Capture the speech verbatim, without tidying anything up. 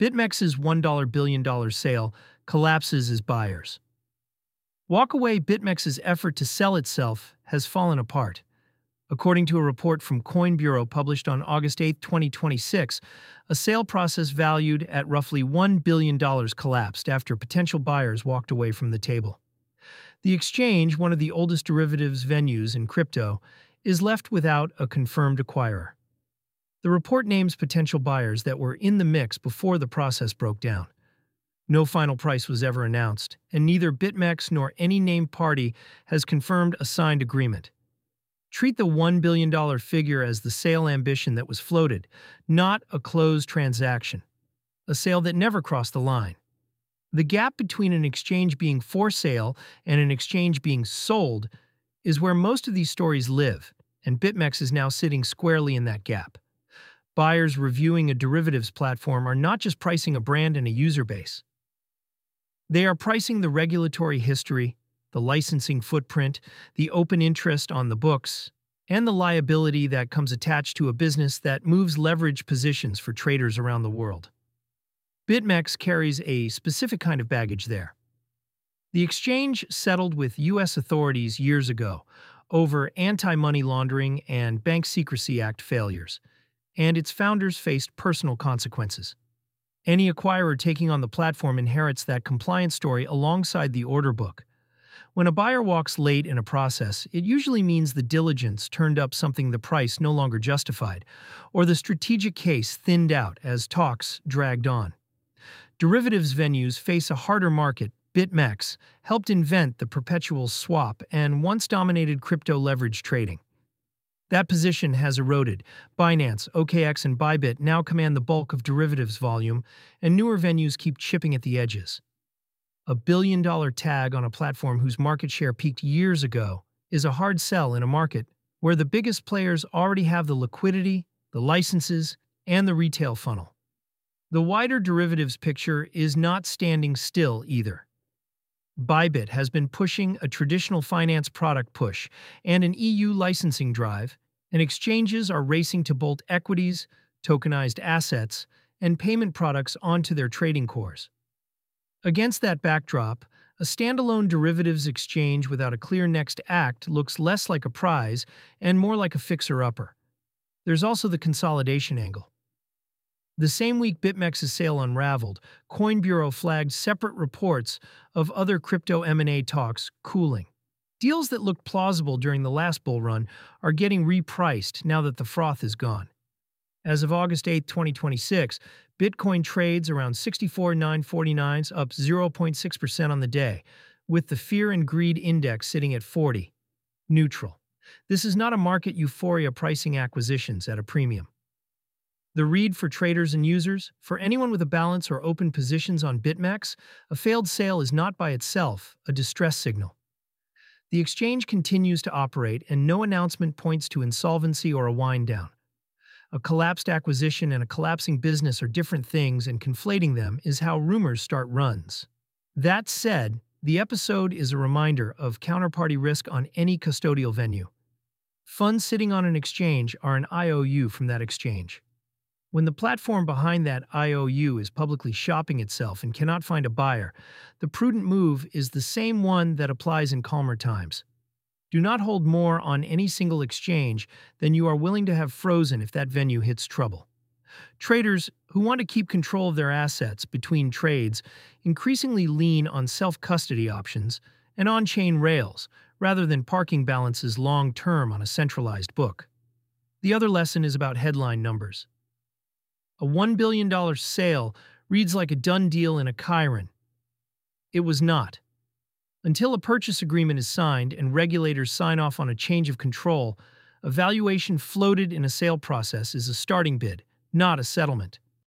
BitMEX's one billion dollars sale collapses as buyers. Walkaway BitMEX's effort to sell itself has fallen apart. According to a report from Coin Bureau published on August eighth, twenty twenty-six, a sale process valued at roughly one billion dollars collapsed after potential buyers walked away from the table. The exchange, one of the oldest derivatives venues in crypto, is left without a confirmed acquirer. The report names potential buyers that were in the mix before the process broke down. No final price was ever announced, and neither BitMEX nor any named party has confirmed a signed agreement. Treat the one billion dollars figure as the sale ambition that was floated, not a closed transaction, a sale that never crossed the line. The gap between an exchange being for sale and an exchange being sold is where most of these stories live, and BitMEX is now sitting squarely in that gap. Buyers reviewing a derivatives platform are not just pricing a brand and a user base. They are pricing the regulatory history, the licensing footprint, the open interest on the books, and the liability that comes attached to a business that moves leverage positions for traders around the world. BitMEX carries a specific kind of baggage there. The exchange settled with U S authorities years ago over Anti-Money Laundering and Bank Secrecy Act failures, and its founders faced personal consequences. Any acquirer taking on the platform inherits that compliance story alongside the order book. When a buyer walks late in a process, it usually means the diligence turned up something the price no longer justified, or the strategic case thinned out as talks dragged on. Derivatives venues face a harder market. BitMEX helped invent the perpetual swap and once dominated crypto leverage trading. That position has eroded. Binance, O K X, and Bybit now command the bulk of derivatives volume, and newer venues keep chipping at the edges. A billion-dollar tag on a platform whose market share peaked years ago is a hard sell in a market where the biggest players already have the liquidity, the licenses, and the retail funnel. The wider derivatives picture is not standing still either. Bybit has been pushing a traditional finance product push and an E U licensing drive, and exchanges are racing to bolt equities, tokenized assets, and payment products onto their trading cores. Against that backdrop, a standalone derivatives exchange without a clear next act looks less like a prize and more like a fixer-upper. There's also the consolidation angle. The same week BitMEX's sale unraveled, Coin Bureau flagged separate reports of other crypto M and A talks cooling. Deals that looked plausible during the last bull run are getting repriced now that the froth is gone. As of August eighth, twenty twenty-six, Bitcoin trades around sixty-four thousand nine hundred forty-nine, up zero point six percent on the day, with the Fear and Greed Index sitting at forty. Neutral. This is not a market euphoria pricing acquisitions at a premium. The read for traders and users: for anyone with a balance or open positions on BitMEX, a failed sale is not by itself a distress signal. The exchange continues to operate, and no announcement points to insolvency or a wind down. A collapsed acquisition and a collapsing business are different things, and conflating them is how rumors start runs. That said, the episode is a reminder of counterparty risk on any custodial venue. Funds sitting on an exchange are an I O U from that exchange. When the platform behind that I O U is publicly shopping itself and cannot find a buyer, the prudent move is the same one that applies in calmer times. Do not hold more on any single exchange than you are willing to have frozen if that venue hits trouble. Traders who want to keep control of their assets between trades increasingly lean on self-custody options and on-chain rails rather than parking balances long-term on a centralized book. The other lesson is about headline numbers. A one billion dollars sale reads like a done deal in a Chiron. It was not. Until a purchase agreement is signed and regulators sign off on a change of control, a valuation floated in a sale process is a starting bid, not a settlement.